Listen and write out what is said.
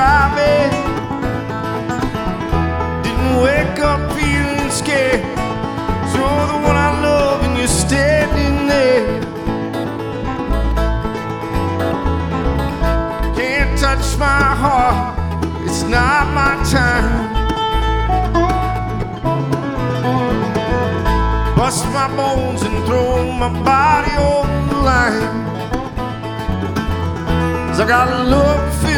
driving. Didn't wake up feeling scared. So the one I love and you're standing there. Can't touch my heart, it's not my time. Bust my bones and throw my body on the line. 'Cause I got love for